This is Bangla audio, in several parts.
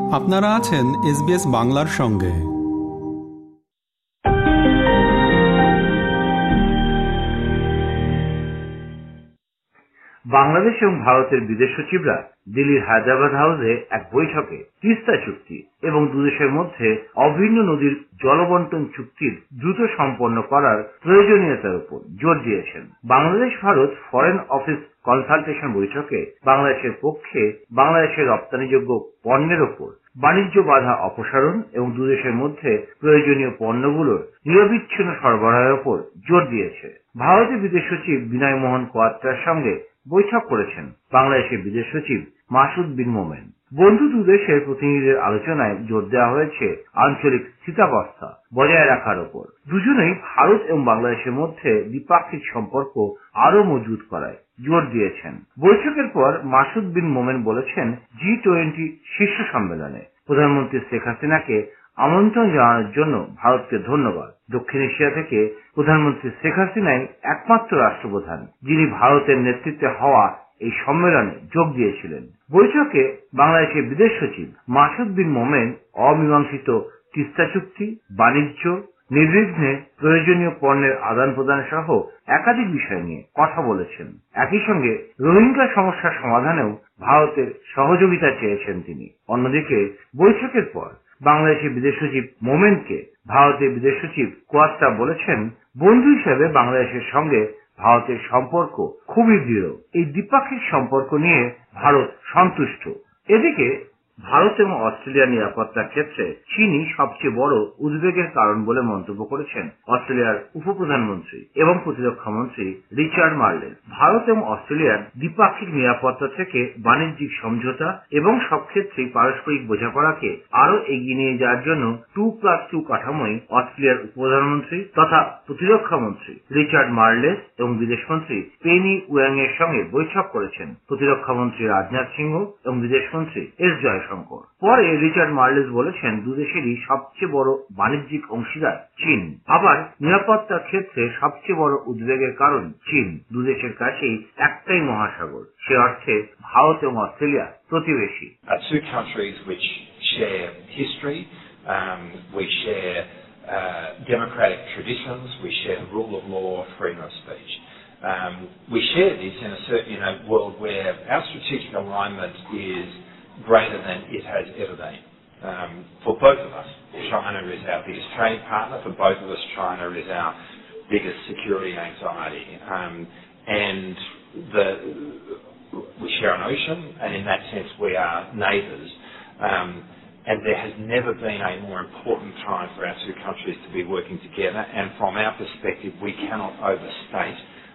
আপনারা আছেন SBS বাংলার সঙ্গে। বাংলাদেশ এবং ভারতের বিদেশ সচিবরা দিল্লির হায়দ্রাবাদ হাউসে এক বৈঠকে তিস্তা চুক্তি এবং দুদেশের মধ্যে অভিন্ন নদীর জলবন্টন চুক্তির দ্রুত সম্পন্ন করার প্রয়োজনীয়তার উপর জোর দিয়েছেন। Bangladesh Bharat foreign office consultation বৈঠকে বাংলাদেশের পক্ষে বাংলাদেশের রপ্তানিযোগ্য পণ্যের ওপর বাণিজ্য বাধা অপসারণ এবং দুদেশের মধ্যে প্রয়োজনীয় পণ্যগুলোর নিরবিচ্ছিন্ন সরবরাহের ওপর জোর দিয়েছে। ভারতের বিদেশ সচিব বিনয় মোহন কোয়াত্রার সঙ্গে বৈঠক করেছেন বাংলাদেশের বিদেশ সচিব মাসুদ বিন মোমেন। বন্ধু দুদেশের প্রতিনিধিদের আলোচনায় জোর দেওয়া হয়েছে আঞ্চলিক স্থিতাবস্থা বজায় রাখার ওপর। দুজনেই ভারত এবং বাংলাদেশের মধ্যে দ্বিপাক্ষিক সম্পর্ক আরো মজবুত করায় জোর দিয়েছেন। বৈঠকের পর মাসুদ বিন মোমেন বলেছেন, G20 শীর্ষ সম্মেলনে প্রধানমন্ত্রী শেখ হাসিনাকে আমন্ত্রণ জানানোর জন্য ভারতকে ধন্যবাদ। দক্ষিণ এশিয়া থেকে প্রধানমন্ত্রী শেখ হাসিনাই একমাত্র রাষ্ট্রপ্রধান যিনি ভারতের নেতৃত্বে হওয়া এই সম্মেলনে যোগ দিয়েছিলেন। বৈঠকে বাংলাদেশের বিদেশ সচিব মাসুদ বিন মোমেন অমীমাংসিত তিস্তা চুক্তি, বাণিজ্য, নির্বিঘ্নে প্রয়োজনীয় পণ্যের আদান প্রদান সহ একাধিক বিষয় নিয়ে কথা বলেছেন। একই সঙ্গে রোহিঙ্গা সমস্যার সমাধানেও ভারতের সহযোগিতা চেয়েছেন তিনি। অন্যদিকে বৈঠকের পর বাংলাদেশের বিদেশ সচিব মোমেনকে ভারতের বিদেশ সচিব কোয়াত্রা বলেছেন, বন্ধু হিসেবে বাংলাদেশের সঙ্গে ভারতের সম্পর্ক খুবই দৃঢ়। এই দ্বিপাক্ষিক সম্পর্ক নিয়ে ভারত সন্তুষ্ট। এদিকে ভারত এবং অস্ট্রেলিয়ার নিরাপত্তার ক্ষেত্রে চীনই সবচেয়ে বড় উদ্বেগের কারণ বলে মন্তব্য করেছেন অস্ট্রেলিয়ার উপপ্রধানমন্ত্রী এবং প্রতিরক্ষা মন্ত্রী রিচার্ড মার্লেস। ভারত এবং অস্ট্রেলিয়ার দ্বিপাক্ষিক নিরাপত্তা থেকে বাণিজ্যিক সমঝোতা এবং সব ক্ষেত্রেই পারস্পরিক বোঝাপড়াকে আরো এগিয়ে নিয়ে যাওয়ার জন্য 2+2 কাঠামোয় অস্ট্রেলিয়ার উপপ্রধানমন্ত্রী তথা প্রতিরক্ষা মন্ত্রী রিচার্ড মার্লেস এবং বিদেশমন্ত্রী পেনি ওয়াং এর সঙ্গে বৈঠক করেছেন প্রতিরক্ষা মন্ত্রী রাজনাথ সিংহ এবং বিদেশমন্ত্রী এস জয়শঙ্কর। পরে রিচার্ড মার্লেস বলেছেন, দুদেশেরই সবচেয়ে বড় বাণিজ্যিক অংশীদার চীন। আবার নিরাপত্তার ক্ষেত্রে সবচেয়ে বড় উদ্বেগের কারণ চীন। দুদেশের কাছেই একটাই মহাসাগর, সে অর্থে ভারত এবং অস্ট্রেলিয়া প্রতিবেশী। Two countries which share history, we share democratic traditions, we share rule of law, freedom of speech. We share this in a world where our strategic alignment is greater than it has ever been. For both of us, China is our biggest trading partner. For both of us, China is our biggest security anxiety. And we share an ocean, and in that sense we are neighbours. And there has never been a more important time for our two countries to be working together. And from our perspective, we cannot overstate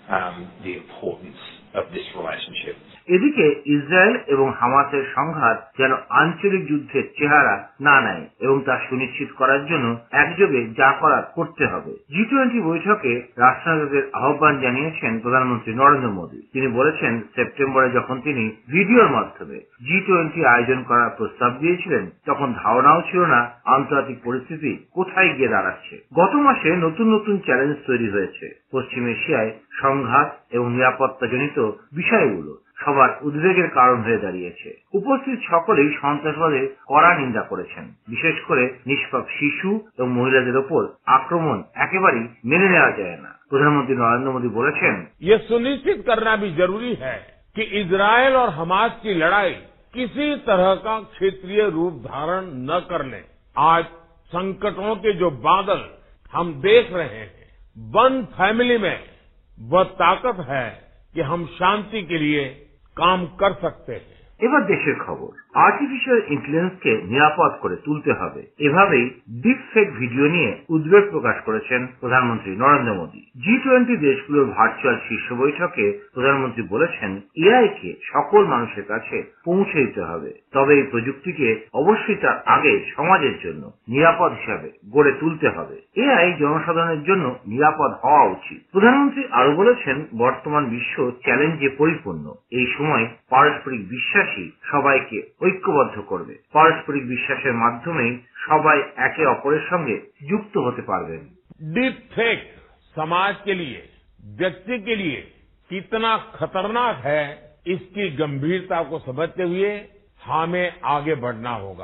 the importance of this relationship. এদিকে ইসরায়েল এবং হামাসের সংঘাত যেন আঞ্চলিক যুদ্ধের চেহারা না নেয় এবং তা সুনিশ্চিত করার জন্য একযোগে যা করার করতে হবে। G20 বৈঠকে রাষ্ট্রনায়কের আহ্বান জানিয়েছেন প্রধানমন্ত্রী নরেন্দ্র মোদী। তিনি বলেছেন, সেপ্টেম্বরে যখন তিনি ভিডিওর মাধ্যমে G20 আয়োজন করার প্রস্তাব দিয়েছিলেন তখন ধারণাও ছিল না আন্তর্জাতিক পরিস্থিতি কোথায় গিয়ে দাঁড়াচ্ছে। গত মাসে নতুন নতুন চ্যালেঞ্জ তৈরি হয়েছে। পশ্চিম এশিয়ায় সংঘাত এবং নিরাপত্তাজনিত বিষয়গুলো সবার উদ্বেগের কারণ হয়ে দাঁড়িয়েছে। উপস্থিত সকলেই সন্ত্রাসবাদের কড়া নিন্দা করেছেন। বিশেষ করে নিষ্পাপ শিশু এবং মহিলাদের ওপর আক্রমণ একেবারেই মেনে নেওয়া যায় না। প্রধানমন্ত্রী নরেন্দ্র মোদী বলেছেন, ये सुनिश्चित करना भी जरूरी है कि इजरायल और हमास की लड़ाई किसी तरह का क्षेत्रीय रूप धारण न कर ले। आज संकटों के जो बादल हम देख रहे हैं, वन फैमिली में वह ताकत है कि हम शांति के लिए काम कर सकते हैं। এবার দেশের খবর। আর্টিফিশিয়াল ইন্টেলিজেন্সকে নিরাপদ করে তুলতে হবে, এভাবেই ডিপ ফেক ভিডিও নিয়ে উদ্বেগ প্রকাশ করেছেন প্রধানমন্ত্রী নরেন্দ্র মোদী। G20 দেশগুলোর ভার্চুয়াল শীর্ষ বৈঠকে প্রধানমন্ত্রী বলেছেন, এআই কে সকল মানুষের কাছে পৌঁছে দিতে হবে, তবে এই প্রযুক্তিকে অবশ্যই তার আগে সমাজের জন্য নিরাপদ হিসাবে গড়ে তুলতে হবে। এআই জনসাধারণের জন্য নিরাপদ হওয়া উচিত। প্রধানমন্ত্রী আরো বলেছেন, বর্তমান বিশ্ব চ্যালেঞ্জে পরিপূর্ণ। এই সময় পারস্পরিক বিশ্বাসী সবাইকে ঐক্যবদ্ধ করবে। পারস্পরিক বিশ্বাসের মাধ্যমেই সবাই একে অপরের সঙ্গে যুক্ত হতে পারবেন। डीप फेक समाज के लिए, व्यक्ति के लिए कितना खतरनाक है, इसकी गंभीरता को समझते हुए हमें आगे बढ़ना होगा।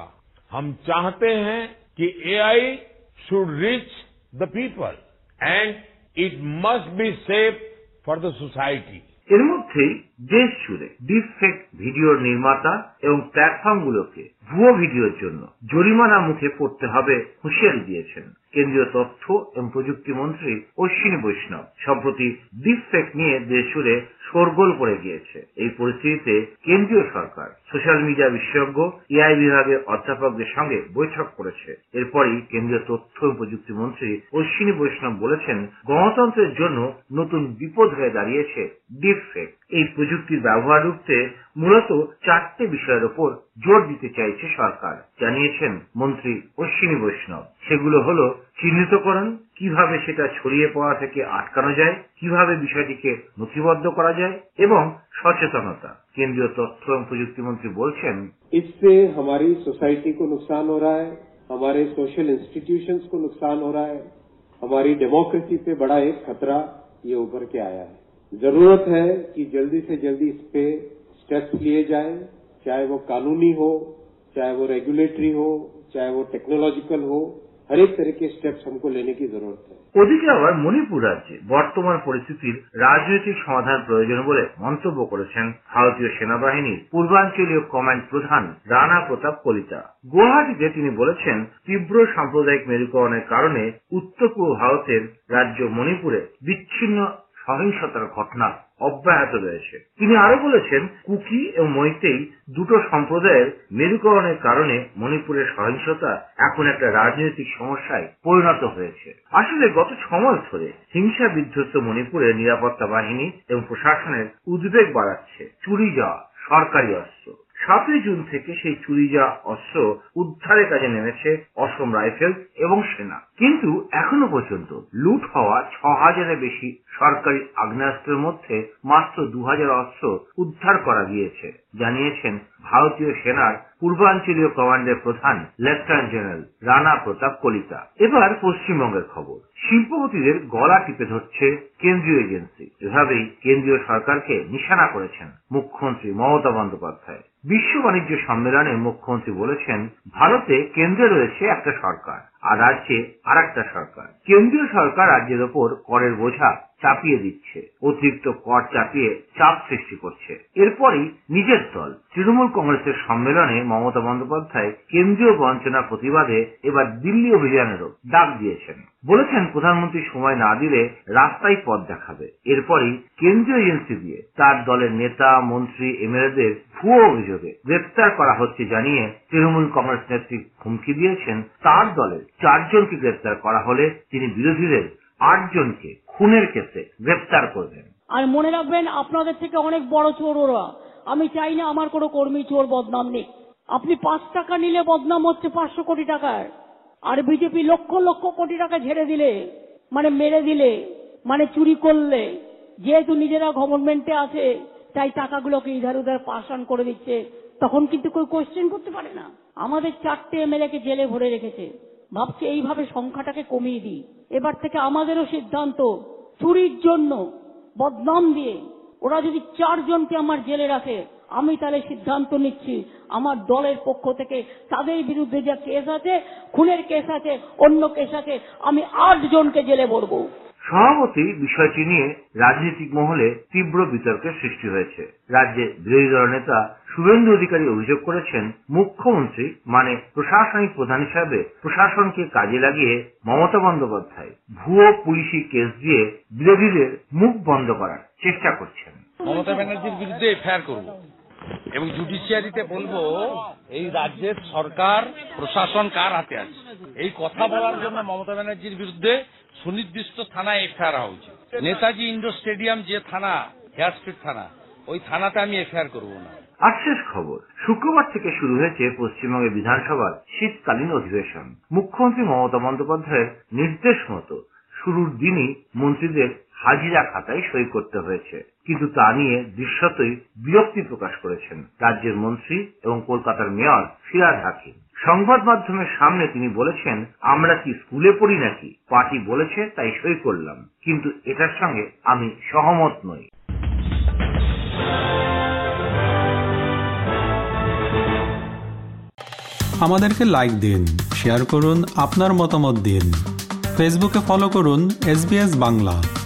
हम चाहते हैं कि AI should reach the people and it must be safe for the society. এর মধ্যেই দেশ জুড়ে ডিপফেক ভিডিওর নির্মাতা এবং প্ল্যাটফর্মগুলোকে ভুয়ো ভিডিওর জন্য জরিমানা মুখে পড়তে হবে হুঁশিয়ারি দিয়েছেন কেন্দ্রীয় তথ্য এবং প্রযুক্তি মন্ত্রী অশ্বিনী বৈষ্ণব। সম্প্রতি ডিপফেক নিয়ে দেশ জুড়ে শোরগোল পড়ে গিয়েছে। এই পরিস্থিতিতে কেন্দ্রীয় সরকার সোশ্যাল মিডিয়া বিশেষজ্ঞ এআই বিভাগের অধ্যাপকদের সঙ্গে বৈঠক করেছে। এরপরই কেন্দ্রীয় তথ্য এবং প্রযুক্তি মন্ত্রী অশ্বিনী বৈষ্ণব বলেছেন, গণতন্ত্রের জন্য নতুন বিপদ হয়ে দাঁড়িয়েছে ডিপফেক। এই প্রযুক্তির ব্যবহার রুখতে মূলত 4টে বিষয়ের উপর জোর দিতে চাইছে সরকার, জানিয়েছেন মন্ত্রী অশ্বিনী বৈষ্ণব। সেগুলো হলো চিহ্নিতকরণ, কিভাবে সেটা ছড়িয়ে পড়া থেকে আটকানো যায়, কিভাবে বিষয়টিকে নথিবদ্ধ করা যায় এবং সচেতনতা। কেন্দ্রীয় তথ্য এবং প্রযুক্তি মন্ত্রী বলছেন, इससे हमारी सोसाइटी को नुकसान हो रहा है, हमारे सोशल इंस्टीट्यूशंस को नुकसान हो रहा है, हमारी डेमोक्रेसी पे बड़ा एक खतरा ये उभर के आया है। जरूरत है कि जल्दी से जल्दी इस पे स्टेप्स लिए जाए, चाहे वो कानूनी हो, चाहे वो रेगुलेटरी हो, चाहे वो टेक्नोलॉजिकल हो, हर एक तरह के स्टेप्स हमको लेने की जरूरत है। ওদিকে আবার মণিপুর রাজ্যে বর্তমান পরিস্থিতির রাজনৈতিক সমাধান প্রয়োজন বলে মন্তব্য করেছেন ভারতীয় সেনাবাহিনীর পূর্বাঞ্চলীয় কমান্ড প্রধান রানা প্রতাপ কলিতা। গুয়াহাটিতে তিনি বলেছেন, তীব্র সাম্প্রদায়িক মেরুকরণের কারণে উত্তর পূর্ব ভারতের রাজ্য মণিপুরে বিচ্ছিন্ন সহিংসতার ঘটনা অব্যাহত রয়েছে। তিনি আরো বলেছেন, কুকি এবং মৈতেই দুটো সম্প্রদায়ের মেরুকরণের কারণে মণিপুরের সহিংসতা এখন একটা রাজনৈতিক সমস্যায় পরিণত হয়েছে। আসলে গত 6 মাস ধরে হিংসা বিধ্বস্ত মণিপুরের নিরাপত্তা বাহিনী এবং প্রশাসনের উদ্বেগ বাড়াচ্ছে চুরি যাওয়া সরকারি অস্ত্র। 7 জুন থেকে সেই চুরি যাওয়া অস্ত্র উদ্ধারের কাজে নেমেছে অসম রাইফেলস এবং সেনা। কিন্তু এখনো পর্যন্ত লুট হওয়া 6000-এর বেশি সরকারি আগ্নেয়াস্ত্রের মধ্যে মাত্র 2000 অস্ত্র উদ্ধার করা গিয়েছে, জানিয়েছেন ভারতীয় সেনার পূর্বাঞ্চলীয় কমান্ডের প্রধান লেফটেন্যান্ট জেনারেল রানা প্রতাপ কলিতা। এবার পশ্চিমবঙ্গের খবর। শিল্পপতিদের গলা টিপে ধরছে কেন্দ্রীয় এজেন্সি। এভাবেই কেন্দ্রীয় সরকারকে নিশানা করেছেন মুখ্যমন্ত্রী মমতা বন্দ্যোপাধ্যায়। বিশ্ব বাণিজ্য সম্মেলনে মুখ্যমন্ত্রী বলেছেন, ভারতে কেন্দ্রে রয়েছে একটা সরকার আর রাজ্যে আর একটা সরকার। কেন্দ্রীয় সরকার রাজ্যের ওপর করের বোঝা চাপিয়ে দিচ্ছে, অতিরিক্ত কর চাপিয়ে চাপ সৃষ্টি করছে। এরপরই নিজের দল তৃণমূল কংগ্রেসের সম্মেলনে মমতা বন্দ্যোপাধ্যায় কেন্দ্রীয় বঞ্চনার প্রতিবাদে এবার দিল্লি অভিযানেরও ডাক দিয়েছেন। বলেছেন, প্রধানমন্ত্রী সময় না দিলে রাস্তায় পথ দেখাবে। এরপরই কেন্দ্রীয় এজেন্সি দিয়ে তার দলের নেতা, মন্ত্রী, এমএলএদের ভুয়ো অভিযোগে গ্রেপ্তার করা হচ্ছে জানিয়ে তৃণমূল কংগ্রেস নেত্রী হুমকি দিয়েছেন, তার দলের 4 জনকে গ্রেপ্তার করা হলে তিনি বিরোধীদের 8 জনকে খুনের কেসে গ্রেপ্তার করবেন। আর মনে রাখবেন, আপনাদের থেকে অনেক বড় চোর ওরা। আমি চাই না আমার কোনো কর্মী চোর বদনাম নেই। আপনি 5 টাকা নিলে বদনাম হচ্ছে 500 কোটি টাকার, আর বিজেপি লক্ষ লক্ষ কোটি টাকা ঝেড়ে দিলে, মানে মেরে দিলে, মানে চুরি করলে, যেহেতু নিজেরা গভর্নমেন্টে আছে তাই টাকাগুলোকে ইধার উধার পাস অন করে দিচ্ছে, তখন কিন্তু কেউ কোয়েশ্চেন করতে পারে না। আমাদের 4টে এমএলএ-কে জেলে ভরে রেখেছে, ভাবছে এইভাবে সংখ্যাটাকে কমিয়ে দিই। এবার থেকে আমাদেরও সিদ্ধান্ত, চুরির জন্য বদনাম দিয়ে ওরা যদি 4 জনকে আমার জেলে রাখে, আমি তাহলে সিদ্ধান্ত নিচ্ছি আমার দলের পক্ষ থেকে তাদের বিরুদ্ধে যে কেস আছে, খুনের কেস আছে, অন্য কেস আছে, আমি 8 জনকে জেলে ভরবো। সভাপতি বিষয়টি নিয়ে রাজনৈতিক মহলে তীব্র বিতর্কের সৃষ্টি হয়েছে। রাজ্যে বিরোধী দল নেতা শুভেন্দু অধিকারী অভিযোগ করেছেন, মুখ্যমন্ত্রী মানে প্রশাসনিক প্রধান হিসাবে প্রশাসনকে কাজে লাগিয়ে মমতা বন্দ্যোপাধ্যায় ভুয়ো পুলিশি কেস দিয়ে বিরোধীদের মুখ বন্ধ করার চেষ্টা করছেন। মমতা ব্যানার্জির বিরুদ্ধে এফআইআর করব এবং জুডিশিয়ারিতে বলবো এই রাজ্যের সরকার প্রশাসন কার হাতে আছে। এই কথা বলার জন্য মমতা ব্যানার্জির বিরুদ্ধে সুনির্দিষ্ট থানায় এফআইআর হওয়া উচিত। নেতাজি ইন্ডোর স্টেডিয়াম যে থানা, হেয়ার স্ট্রিট থানা, ওই থানাতে আমি এফআইআর করব না। আর শেষ খবর, শুক্রবার থেকে শুরু হয়েছে পশ্চিমবঙ্গের বিধানসভার শীতকালীন অধিবেশন। মুখ্যমন্ত্রী মমতা বন্দ্যোপাধ্যায়ের নির্দেশ মতো শুরুর দিনই মন্ত্রীদের হাজিরা খাতায় সই করতে হয়েছে, কিন্তু তা নিয়ে দৃশ্যতই বিরক্তি প্রকাশ করেছেন রাজ্যের মন্ত্রী এবং কলকাতার মেয়র ফিরহাদ হাকিম। সংবাদ মাধ্যমের সামনে তিনি বলেছেন, আমরা কি স্কুলে পড়ি নাকি, পার্টি বলেছে তাই সই করলাম, কিন্তু এটার সঙ্গে আমি সহমত নই। আমাদেরকে লাইক দিন, শেয়ার করুন, আপনার মতামত দিন। ফেসবুকে ফলো করুন SBS বাংলা।